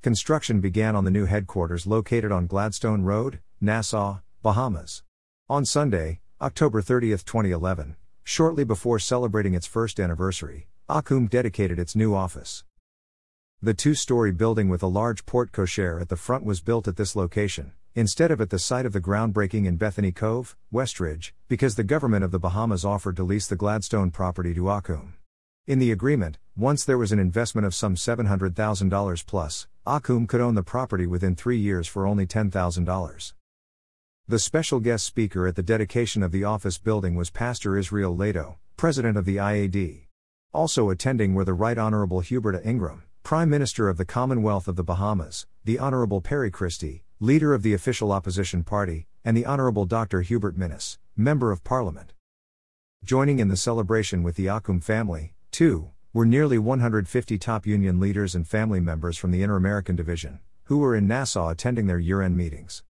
Construction began on the new headquarters located on Gladstone Road, Nassau, Bahamas. On Sunday, October 30, 2011, shortly before celebrating its first anniversary, Akoum dedicated its new office. The two-story building with a large porte cochere at the front was built at this location, instead of at the site of the groundbreaking in Bethany Cove, Westridge, because the government of the Bahamas offered to lease the Gladstone property to Akoum. In the agreement, once there was an investment of some $700,000 plus, Akoum could own the property within 3 years for only $10,000. The special guest speaker at the dedication of the office building was Pastor Israel Lado, president of the IAD. Also attending were the Right Honorable Hubert A. Ingram, Prime Minister of the Commonwealth of the Bahamas, the Honorable Perry Christie, leader of the official opposition party, and the Honorable Dr. Hubert Minnis, Member of Parliament. Joining in the celebration with the Akoum family, too, were nearly 150 top union leaders and family members from the Inter-American Division, who were in Nassau attending their year-end meetings.